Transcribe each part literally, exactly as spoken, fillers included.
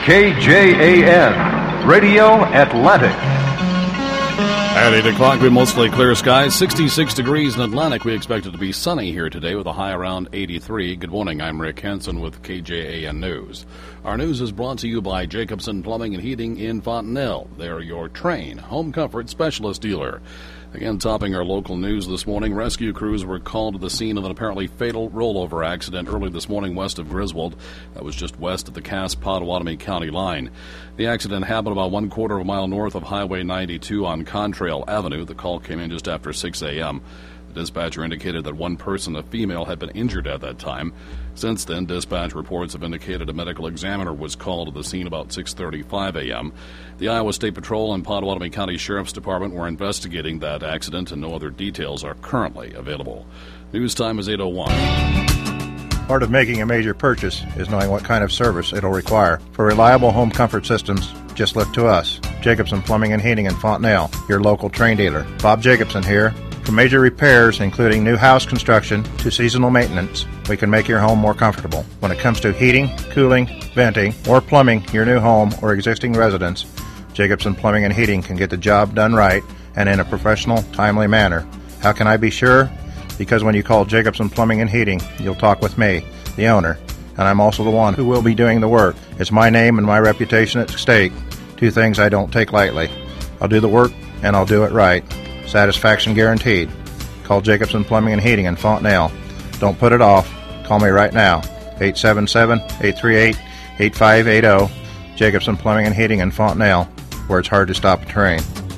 K J A N, Radio Atlantic. At eight o'clock, we mostly clear skies, sixty-six degrees in Atlantic. We expect it to be sunny here today with a high around eighty-three. Good morning, I'm Rick Hansen with K J A N News. Our news is brought to you by Jacobson Plumbing and Heating in Fontenelle. They're your Trane home comfort specialist dealer. Again, topping our local news this morning, rescue crews were called to the scene of an apparently fatal rollover accident early this morning west of Griswold. That was just west of the Cass-Pottawatomie County line. The accident happened about one quarter of a mile north of Highway ninety-two on Contrail Avenue. The call came in just after six a.m. The dispatcher indicated that one person, a female, had been injured at that time. Since then, dispatch reports have indicated a medical examiner was called to the scene about six thirty-five a.m. The Iowa State Patrol and Pottawatomie County Sheriff's Department were investigating that accident, and no other details are currently available. News time is eight oh one. Part of making a major purchase is knowing what kind of service it'll require. For reliable home comfort systems, just look to us. Jacobson Plumbing and Heating in Fontenelle, your local Trane dealer. Bob Jacobson here. For major repairs, including new house construction to seasonal maintenance, we can make your home more comfortable. When it comes to heating, cooling, venting, or plumbing your new home or existing residence, Jacobson Plumbing and Heating can get the job done right and in a professional, timely manner. How can I be sure? Because when you call Jacobson Plumbing and Heating, you'll talk with me, the owner, and I'm also the one who will be doing the work. It's my name and my reputation at stake, two things I don't take lightly. I'll do the work, and I'll do it right. Satisfaction guaranteed. Call Jacobson Plumbing and Heating in Fontenelle. Don't put it off. Call me right now, eight seven seven, eight three eight, eight five eight zero. Jacobson Plumbing and Heating in Fontenelle, where it's hard to stop a train.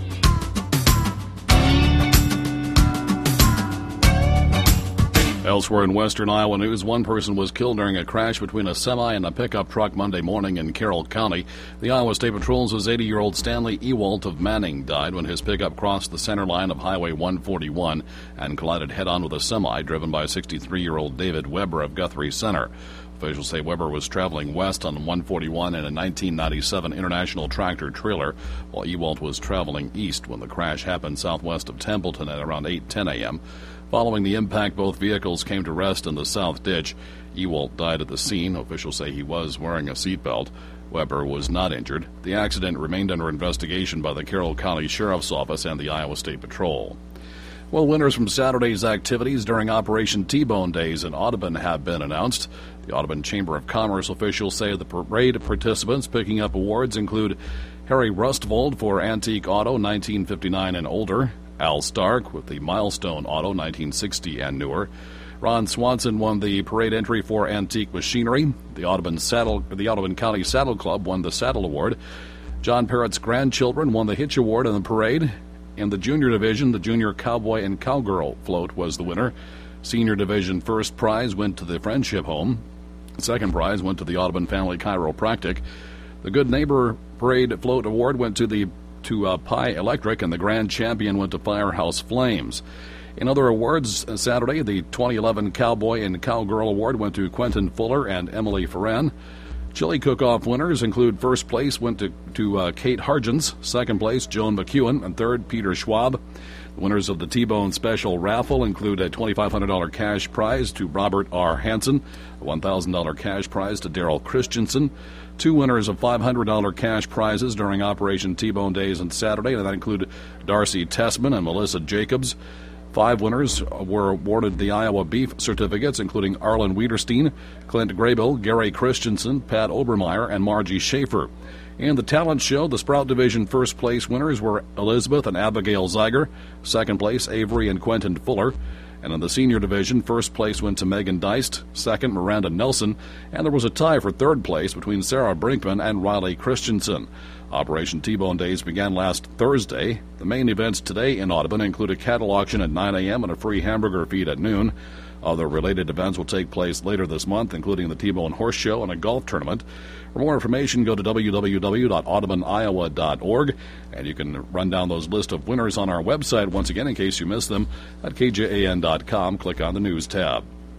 Elsewhere in western Iowa news, one person was killed during a crash between a semi and a pickup truck Monday morning in Carroll County. The Iowa State Patrol says eighty-year-old Stanley Ewalt of Manning died when his pickup crossed the center line of Highway one forty-one and collided head-on with a semi driven by sixty-three-year-old David Weber of Guthrie Center. Officials say Weber was traveling west on one forty-one in a nineteen ninety-seven International tractor trailer, while Ewalt was traveling east when the crash happened southwest of Templeton at around eight ten a.m. Following the impact, both vehicles came to rest in the south ditch. Ewalt died at the scene. Officials say he was wearing a seatbelt. Weber was not injured. The accident remained under investigation by the Carroll County Sheriff's Office and the Iowa State Patrol. Well, winners from Saturday's activities during Operation T-Bone Days in Audubon have been announced. The Audubon Chamber of Commerce officials say the parade participants picking up awards include Harry Rustvold for Antique Auto nineteen fifty-nine and older, Al Stark with the Milestone Auto nineteen sixty and newer. Ron Swanson won the parade entry for Antique Machinery. The Audubon Saddle, the Audubon County Saddle Club won the Saddle Award. John Parrott's grandchildren won the Hitch Award in the parade. In the junior division, the Junior Cowboy and Cowgirl float was the winner. Senior division first prize went to the Friendship Home. Second prize went to the Audubon Family Chiropractic. The Good Neighbor Parade Float Award went to the to uh, Pi Electric, and the grand champion went to Firehouse Flames. In other awards, uh, Saturday, the twenty eleven Cowboy and Cowgirl Award went to Quentin Fuller and Emily Ferren. Chili Cook-Off winners include first place went to, to uh, Kate Hargens, second place Joan McEwen, and third Peter Schwab. The winners of the T-Bone Special Raffle include a twenty-five hundred dollars cash prize to Robert R. Hansen, a one thousand dollars cash prize to Daryl Christensen, two winners of five hundred dollars cash prizes during Operation T-Bone Days on Saturday, and that include Darcy Tessman and Melissa Jacobs. Five winners were awarded the Iowa Beef certificates, including Arlen Wiederstein, Clint Graybill, Gary Christensen, Pat Obermeyer, and Margie Schaefer. In the talent show, the Sprout Division first place winners were Elizabeth and Abigail Zeiger, second place Avery and Quentin Fuller, and in the senior division, first place went to Megan Deist, second Miranda Nelson, and there was a tie for third place between Sarah Brinkman and Riley Christensen. Operation T-Bone Days began last Thursday. The main events today in Audubon include a cattle auction at nine a.m. and a free hamburger feed at noon. Other related events will take place later this month, including the T-Bone Horse Show and a golf tournament. For more information, go to w w w dot audubon iowa dot org, and you can run down those list of winners on our website once again in case you missed them at k j a n dot com. Click on the News tab.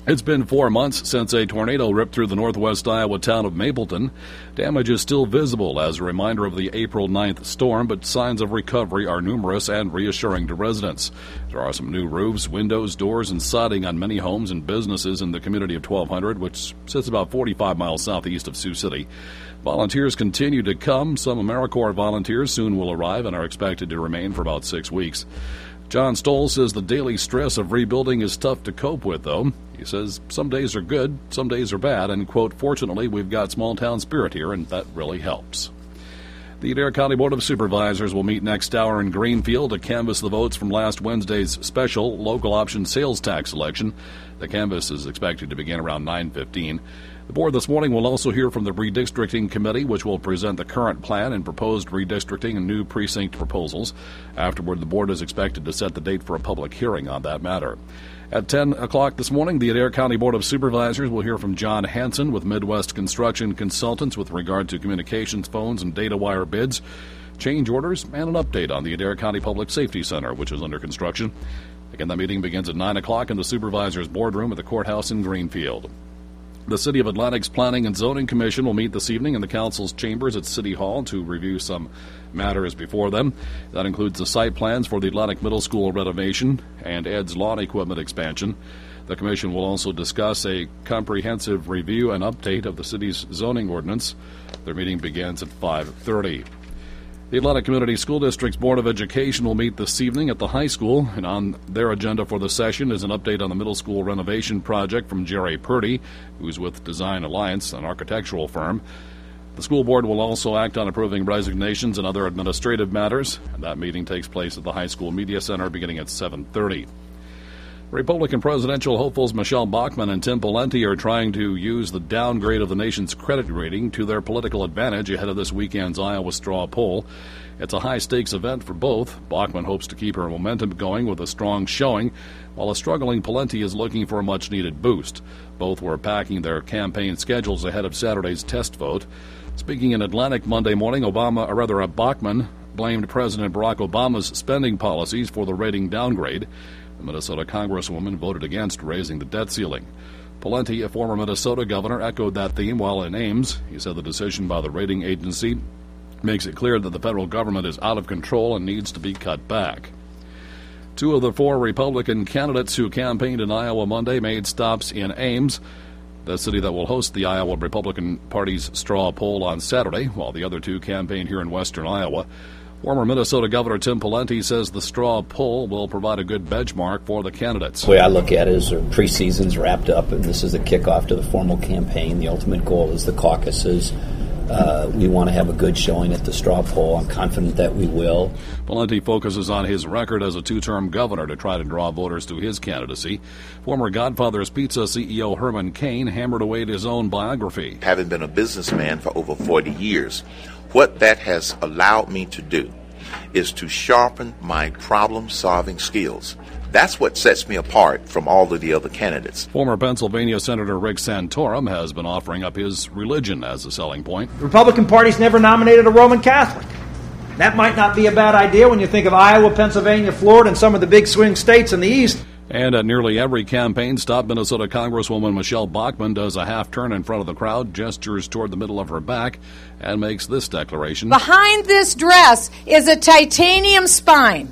It's been four months since a tornado ripped through the northwest Iowa town of Mapleton. Damage is still visible as a reminder of the April ninth storm, but signs of recovery are numerous and reassuring to residents. There are some new roofs, windows, doors, and siding on many homes and businesses in the community of twelve hundred, which sits about forty-five miles southeast of Sioux City. Volunteers continue to come. Some AmeriCorps volunteers soon will arrive and are expected to remain for about six weeks. John Stoll says the daily stress of rebuilding is tough to cope with, though. He says some days are good, some days are bad, and, quote, fortunately, we've got small-town spirit here, and that really helps. The Adair County Board of Supervisors will meet next hour in Greenfield to canvass the votes from last Wednesday's special local option sales tax election. The canvass is expected to begin around nine fifteen. The board this morning will also hear from the Redistricting Committee, which will present the current plan and proposed redistricting and new precinct proposals. Afterward, the board is expected to set the date for a public hearing on that matter. At ten o'clock this morning, the Adair County Board of Supervisors will hear from John Hansen with Midwest Construction Consultants with regard to communications phones and data wire bids, change orders, and an update on the Adair County Public Safety Center, which is under construction. Again, that meeting begins at nine o'clock in the Supervisors Boardroom at the courthouse in Greenfield. The City of Atlantic's Planning and Zoning Commission will meet this evening in the Council's chambers at City Hall to review some matters before them. That includes the site plans for the Atlantic Middle School renovation and Ed's lawn equipment expansion. The Commission will also discuss a comprehensive review and update of the city's zoning ordinance. Their meeting begins at five thirty. The Atlantic Community School District's Board of Education will meet this evening at the high school, and on their agenda for the session is an update on the middle school renovation project from Jerry Purdy, who's with Design Alliance, an architectural firm. The school board will also act on approving resignations and other administrative matters, and that meeting takes place at the high school media center beginning at seven thirty. Republican presidential hopefuls Michelle Bachmann and Tim Pawlenty are trying to use the downgrade of the nation's credit rating to their political advantage ahead of this weekend's Iowa straw poll. It's a high-stakes event for both. Bachmann hopes to keep her momentum going with a strong showing, while a struggling Pawlenty is looking for a much-needed boost. Both were packing their campaign schedules ahead of Saturday's test vote. Speaking in Atlantic Monday morning, Obama, or rather Bachmann, blamed President Barack Obama's spending policies for the rating downgrade. The Minnesota Congresswoman voted against raising the debt ceiling. Pawlenty, a former Minnesota governor, echoed that theme while in Ames. He said the decision by the rating agency makes it clear that the federal government is out of control and needs to be cut back. Two of the four Republican candidates who campaigned in Iowa Monday made stops in Ames, the city that will host the Iowa Republican Party's straw poll on Saturday, while the other two campaigned here in western Iowa. Former Minnesota Governor Tim Pawlenty says the straw poll will provide a good benchmark for the candidates. The way I look at it is the preseason's wrapped up, and this is the kickoff to the formal campaign. The ultimate goal is the caucuses. Uh, we want to have a good showing at the straw poll. I'm confident that we will. Pawlenty focuses on his record as a two-term governor to try to draw voters to his candidacy. Former Godfather's Pizza C E O Herman Cain hammered away at his own biography. Having been a businessman for over forty years, what that has allowed me to do is to sharpen my problem-solving skills. That's what sets me apart from all of the other candidates. Former Pennsylvania Senator Rick Santorum has been offering up his religion as a selling point. The Republican Party's never nominated a Roman Catholic. That might not be a bad idea when you think of Iowa, Pennsylvania, Florida, and some of the big swing states in the East. And at nearly every campaign stop, Minnesota Congresswoman Michelle Bachmann does a half-turn in front of the crowd, gestures toward the middle of her back, and makes this declaration. Behind this dress is a titanium spine.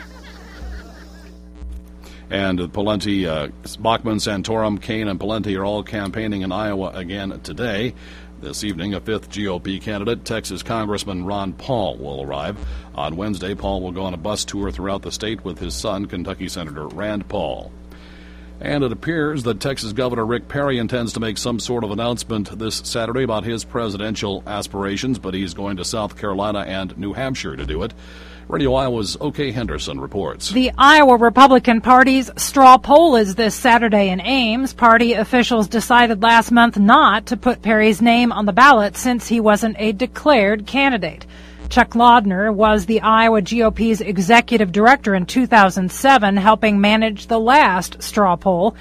And Pawlenty, uh, Bachmann, Santorum, Cain, and Pawlenty are all campaigning in Iowa again today. This evening, a fifth G O P candidate, Texas Congressman Ron Paul, will arrive. On Wednesday, Paul will go on a bus tour throughout the state with his son, Kentucky Senator Rand Paul. And it appears that Texas Governor Rick Perry intends to make some sort of announcement this Saturday about his presidential aspirations, but he's going to South Carolina and New Hampshire to do it. Radio Iowa's O.K. Henderson reports. The Iowa Republican Party's straw poll is this Saturday in Ames. Party officials decided last month not to put Perry's name on the ballot since he wasn't a declared candidate. Chuck Laudner was the Iowa G O P's executive director in two thousand seven, helping manage the last straw poll.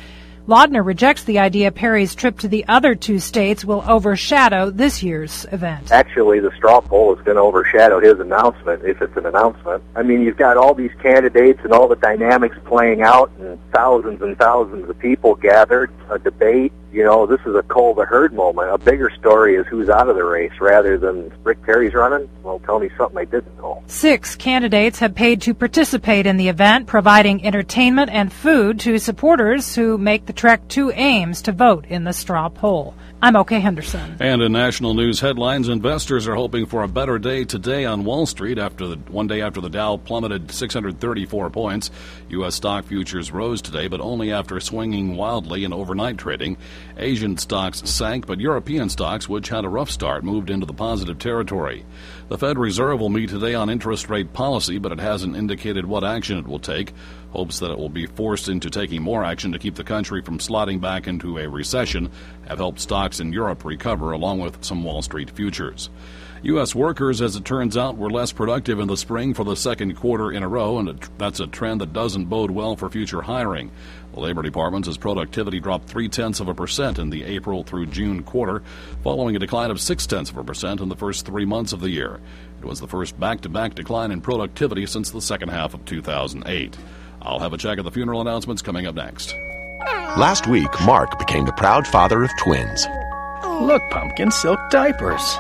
Laudner rejects the idea Perry's trip to the other two states will overshadow this year's event. Actually, the straw poll is going to overshadow his announcement, if it's an announcement. I mean, you've got all these candidates and all the dynamics playing out, and thousands and thousands of people gathered, a debate. You know, this is a cull the herd moment. A bigger story is who's out of the race rather than Rick Perry's running. Well, tell me something I didn't know. Six candidates have paid to participate in the event, providing entertainment and food to supporters who make the trek to Ames to vote in the straw poll. I'm O.K. Henderson. And in national news headlines, investors are hoping for a better day today on Wall Street after the one day after the Dow plummeted six hundred thirty-four points. U S stock futures rose today, but only after swinging wildly in overnight trading. Asian stocks sank, but European stocks, which had a rough start, moved into the positive territory. The Fed Reserve will meet today on interest rate policy, but it hasn't indicated what action it will take. Hopes that it will be forced into taking more action to keep the country from sliding back into a recession have helped stocks in Europe recover, along with some Wall Street futures. U S workers, as it turns out, were less productive in the spring for the second quarter in a row, and that's a trend that doesn't bode well for future hiring. The Labor Department says productivity dropped three-tenths of a percent in the April through June quarter, following a decline of six-tenths of a percent in the first three months of the year. It was the first back-to-back decline in productivity since the second half of two thousand eight. I'll have a check of the funeral announcements coming up next. Last week, Mark became the proud father of twins. Look, Pumpkin, silk diapers.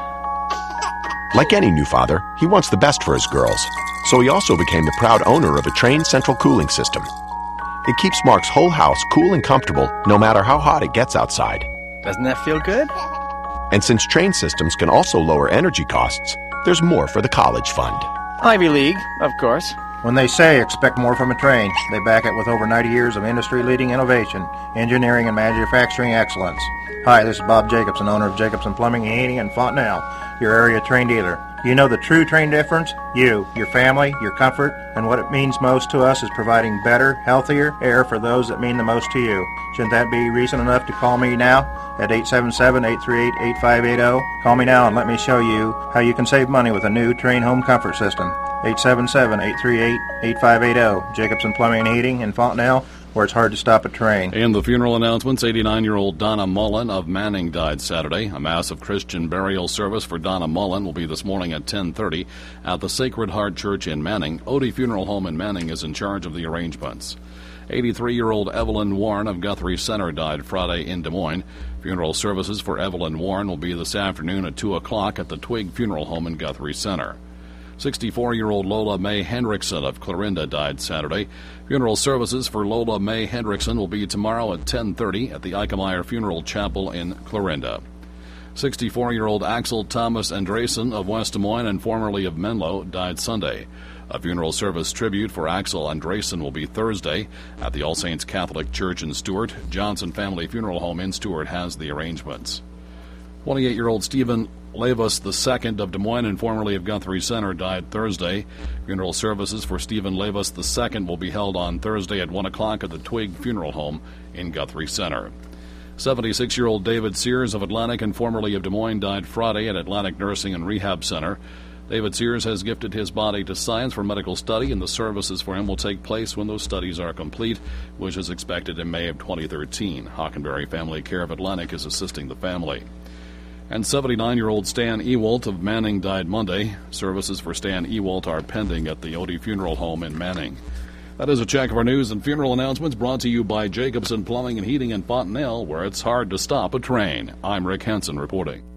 Like any new father, he wants the best for his girls, so he also became the proud owner of a Trane central cooling system. It keeps Mark's whole house cool and comfortable no matter how hot it gets outside. Doesn't that feel good? And since Trane systems can also lower energy costs, there's more for the college fund. Ivy League, of course. When they say expect more from a Trane, they back it with over ninety years of industry-leading innovation, engineering, and manufacturing excellence. Hi, this is Bob Jacobson, owner of Jacobson Plumbing and Heating in Fontenelle, your area Trane dealer. You know the true Trane difference? You, your family, your comfort, and what it means most to us is providing better, healthier air for those that mean the most to you. Shouldn't that be reason enough to call me now at eight seven seven, eight three eight, eight five eight zero? Call me now and let me show you how you can save money with a new Trane home comfort system. eight seven seven, eight three eight, eight five eight zero. Jacobson Plumbing and Heating in Fontenelle, where it's hard to stop a train. In the funeral announcements, eighty-nine-year-old Donna Mullen of Manning died Saturday. A massive Christian burial service for Donna Mullen will be this morning at ten thirty at the Sacred Heart Church in Manning. Odie Funeral Home in Manning is in charge of the arrangements. eighty-three-year-old Evelyn Warren of Guthrie Center died Friday in Des Moines. Funeral services for Evelyn Warren will be this afternoon at two o'clock at the Twig Funeral Home in Guthrie Center. sixty-four-year-old Lola Mae Hendrickson of Clarinda died Saturday. Funeral services for Lola Mae Hendrickson will be tomorrow at ten thirty at the Eikemeyer Funeral Chapel in Clarinda. sixty-four-year-old Axel Thomas Andresen of West Des Moines and formerly of Menlo died Sunday. A funeral service tribute for Axel Andresen will be Thursday at the All Saints Catholic Church in Stuart. Johnson Family Funeral Home in Stuart has the arrangements. twenty-eight-year-old Stephen Levis the Second of Des Moines and formerly of Guthrie Center died Thursday. Funeral services for Stephen Levis the Second will be held on Thursday at one o'clock at the Twig Funeral Home in Guthrie Center. seventy-six-year-old David Sears of Atlantic and formerly of Des Moines died Friday at Atlantic Nursing and Rehab Center. David Sears has gifted his body to science for medical study, and the services for him will take place when those studies are complete, which is expected in May of twenty thirteen. Hockenberry Family Care of Atlantic is assisting the family. And seventy-nine-year-old Stan Ewalt of Manning died Monday. Services for Stan Ewalt are pending at the Odie Funeral Home in Manning. That is a check of our news and funeral announcements brought to you by Jacobson Plumbing and Heating in Fontenelle, where it's hard to stop a train. I'm Rick Henson reporting.